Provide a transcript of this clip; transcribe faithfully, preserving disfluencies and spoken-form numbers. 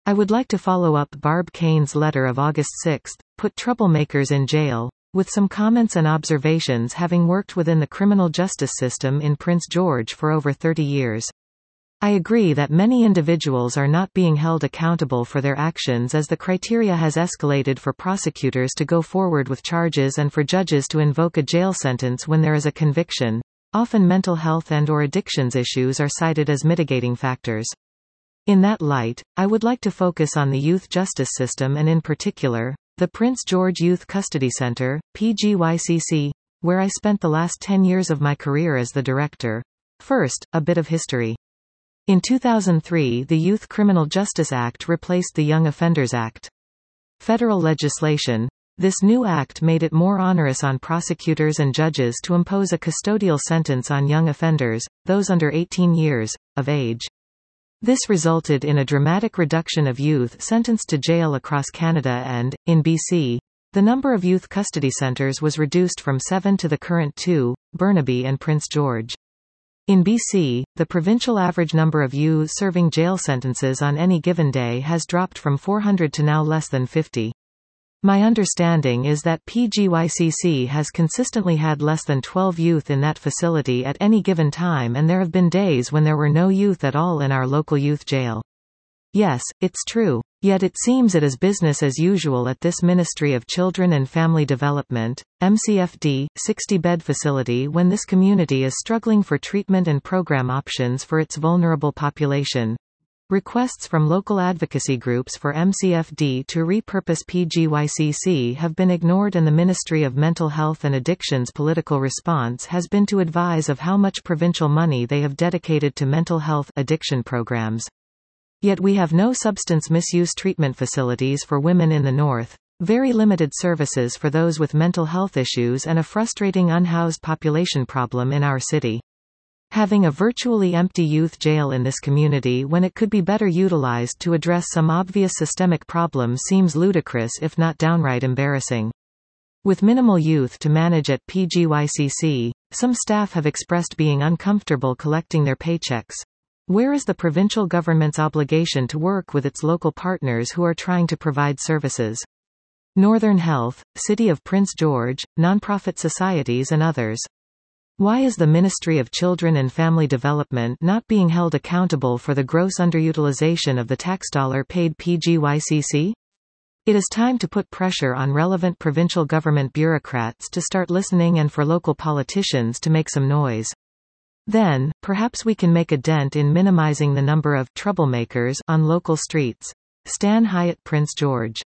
I would like to follow up Barb Kane's letter of August sixth, Put Troublemakers in Jail, with some comments and observations, having worked within the criminal justice system in Prince George for over thirty years. I agree that many individuals are not being held accountable for their actions, as the criteria has escalated for prosecutors to go forward with charges and for judges to invoke a jail sentence when there is a conviction. Often mental health and or addictions issues are cited as mitigating factors. In that light, I would like to focus on the youth justice system and in particular, the Prince George Youth Custody Center, P G Y C C, where I spent the last ten years of my career as the director. First, a bit of history. In two thousand three, the Youth Criminal Justice Act replaced the Young Offenders Act. Federal legislation. This new act made it more onerous on prosecutors and judges to impose a custodial sentence on young offenders, those under eighteen years of age. This resulted in a dramatic reduction of youth sentenced to jail across Canada and, in B C, the number of youth custody centres was reduced from seven to the current two, Burnaby and Prince George. In B C, the provincial average number of youths serving jail sentences on any given day has dropped from four hundred to now less than fifty. My understanding is that P G Y C C has consistently had less than twelve youth in that facility at any given time, and there have been days when there were no youth at all in our local youth jail. Yes, it's true. Yet it seems it is business as usual at this Ministry of Children and Family Development, M C F D, sixty-bed facility when this community is struggling for treatment and program options for its vulnerable population. Requests from local advocacy groups for M C F D to repurpose P G Y C C have been ignored, and the Ministry of Mental Health and Addictions' political response has been to advise of how much provincial money they have dedicated to mental health addiction programs. Yet we have no substance misuse treatment facilities for women in the north, very limited services for those with mental health issues, and a frustrating unhoused population problem in our city. Having a virtually empty youth jail in this community when it could be better utilized to address some obvious systemic problems seems ludicrous, if not downright embarrassing. With minimal youth to manage at P G Y C C, some staff have expressed being uncomfortable collecting their paychecks. Where is the provincial government's obligation to work with its local partners who are trying to provide services? Northern Health, City of Prince George, nonprofit societies and others. Why is the Ministry of Children and Family Development not being held accountable for the gross underutilization of the tax dollar paid P G Y C C? It is time to put pressure on relevant provincial government bureaucrats to start listening, and for local politicians to make some noise. Then, perhaps we can make a dent in minimizing the number of troublemakers on local streets. Stan Hyatt, Prince George.